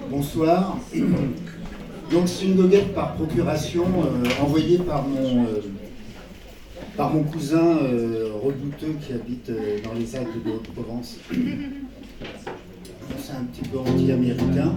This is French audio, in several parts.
Bonsoir. Donc c'est une goguette par procuration envoyée par mon cousin rebouteux qui habite dans les Alpes de Haute-Provence. C'est un petit peu anti-américain.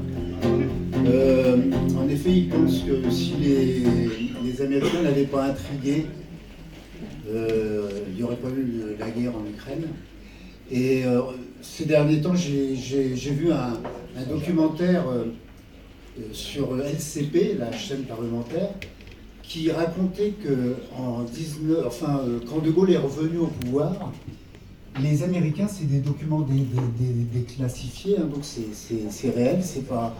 En effet, il pense que si les Américains n'avaient pas intrigué, il n'y aurait pas eu la guerre en Ukraine. Et ces derniers temps, j'ai vu un documentaire sur LCP, la chaîne parlementaire, qui racontait que quand De Gaulle est revenu au pouvoir, les Américains, c'est des documents déclassifiés, hein, donc c'est réel, c'est pas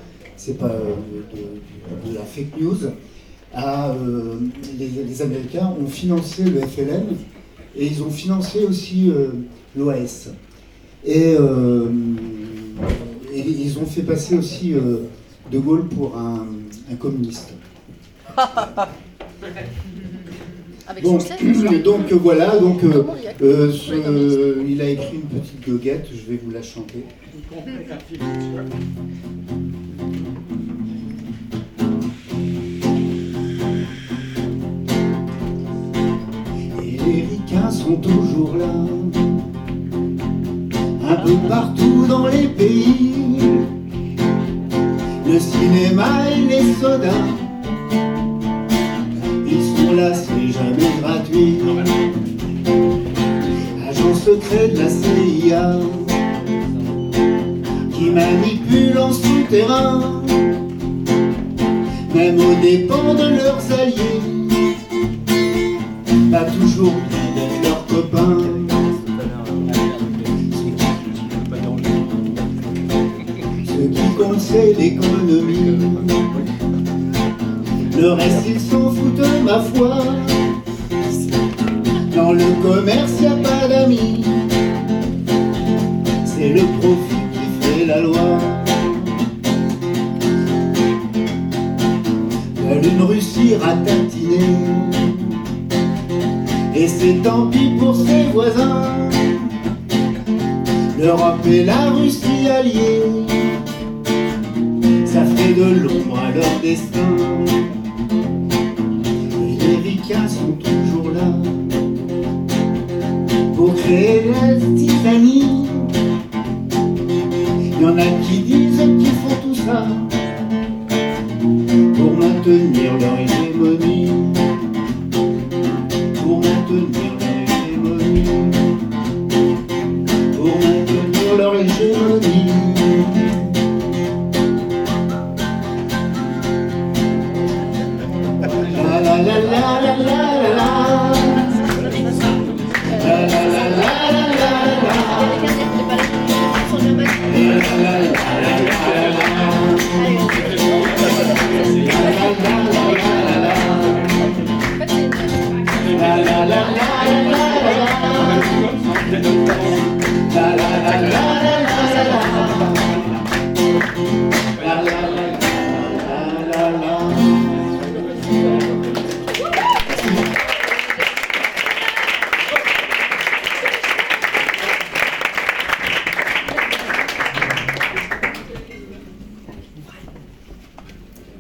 de la fake news. Les Américains ont financé le FLN et ils ont financé aussi l'OAS. Et ils ont fait passer aussi De Gaulle pour un communiste. Avec donc, succès, voilà, il a écrit une petite goguette, je vais vous la chanter. Et les ricains sont toujours là, un peu partout dans les pays. Le cinéma et les sodas, ils sont là, c'est jamais gratuit. Agents secrets de la CIA qui manipulent en souterrain, même aux dépens de leurs alliés, pas toujours bien d'être leurs copains. Ce qui compte, c'est l'économie. Le reste, ils s'en foutent, ma foi. Dans le commerce, y a pas d'amis. C'est le profit qui fait la loi. Veulent une Russie ratatinée, et c'est tant pis pour ses voisins. L'Europe et la Russie alliées, ça fait de l'ombre à leur destin. Et les ricains sont toujours là pour créer la Titanie. Il y en a qui disent qu'ils font tout ça pour maintenir leur hégémonie. Pour maintenir leur hégémonie. Pour maintenir leur hégémonie. La la la la la la la. La la la la la la la. La la la la la.